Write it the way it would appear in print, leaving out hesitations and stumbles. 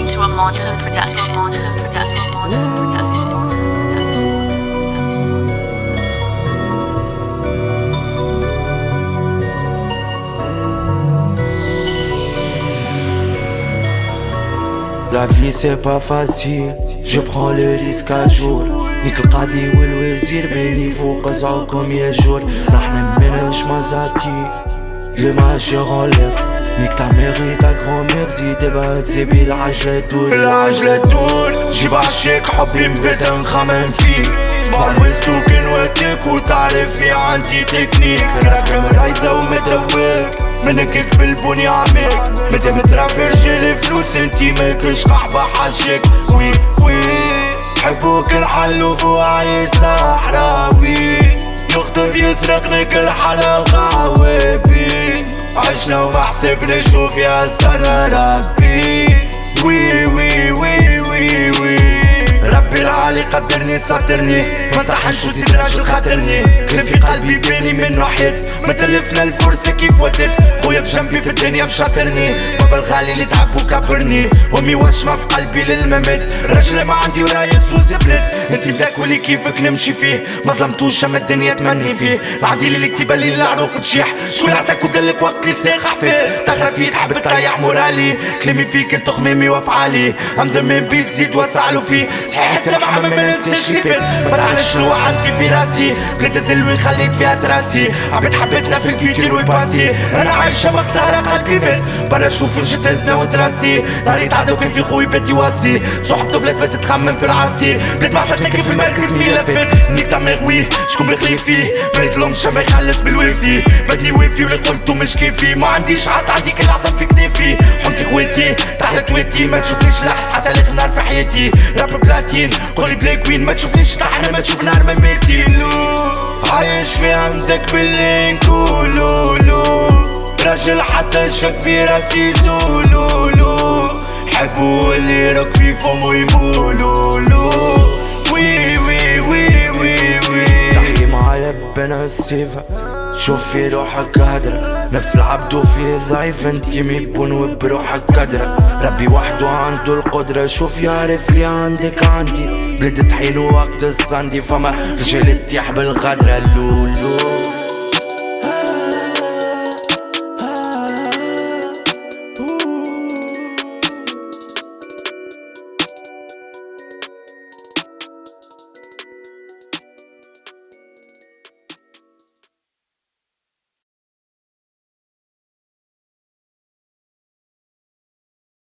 to a Monto production. La vie c'est pas facile, je prends le risque à jour. نيك القاضي والوزير بيني فوق زعوكم يا جور. نحنا مناش مزاتي le majeur en l'air. نيك ta mère et ta grand-mère زيد بعد زبي العجلة تدور. العجلة تدور جيب عشاك حبي مبدا نخمم فيك. صباح الوزتو كنواتك وتعرفني عندي تكنيك. راكم رايزة ومدواك منك بالبني عميك. متى مترافي رجال فلوس انتي ماكش قحبة حاجك. وي وي حبوك الحل وفوعي صحراوي. يخطف يسرقني كل حلا غاوبي. عشنا وما حسبنا شوف يا استنى ربي. وي وي وي وي وي ربي العالي قدرني سطرني. ما طحنش وزيد راجل خاطرني. غير في قلبي بيني منو حيط. ما تلفنا الفرصة كيف وتت. خويا بجنبي في الدنيا مشاطرني. بابا الغالي اللي تعب وكبرني. وامي وشمة في قلبي للممات. راجل ما عندي ورايا سوس بلاد. انتي بداك ولي كيفك نمشي فيه. ما ظلمتوش اما الدنيا تمني فيه. العديل اللي كتيبة لي العروق تشيح. شكون عطاك ودلك وقت اللي ساخح فيه. تغرى فيه تحب تطيح مورالي. كلامي فيك انت خمامي وافعالي. امذمم بيك زيد وسعلو فيه. صحيح سامح ما ننساش اللي فات. ما تعرفش شنو عندي في راسي. بلاد الذل خليت فيها تراسي. عبيد حبيتنا في الفيوتير والباسي. انا عايشة مخسارة قلبي مات. برا شوف رجعت هزنا وتراسي. نهاري تعدو كان في خوي بيتي واسي. صحب طفلت بات تخمم في العاسي. بلاد ما حطتك في المركز ميلا فات. نيك دماغ شكون بيخلي فيه. مريت لهمش ما يخلص بالويفي. بدني وافي واللي قلتو مش كيفي. ما عنديش عاد عندي كل عظم في كتافي. حمتي خواتي تحت تواتي. ما تشوفنيش لحس حتى الاخر نار في حياتي. راب بلاتين قولي بلاك وين. ما تشوفنيش طحنا ما تشوف نار مماتي. عايش في عمدك باللي نقولولو. راجل حتى شك في راسي زولولو. حبو اللي يرك في فمو يقولولو. وي وي وي وي وي تحكي معايا بنا السيفة. شوف في روحك قادرة. نفس العبد وفيه ضعيف انتي ميبون وبروحك قادرة. ربي وحده عنده القدرة. شوف يعرف لي عندك عندي. بلاد طحين وقت الصندي. فما رجال تيح بالغدرة. لولو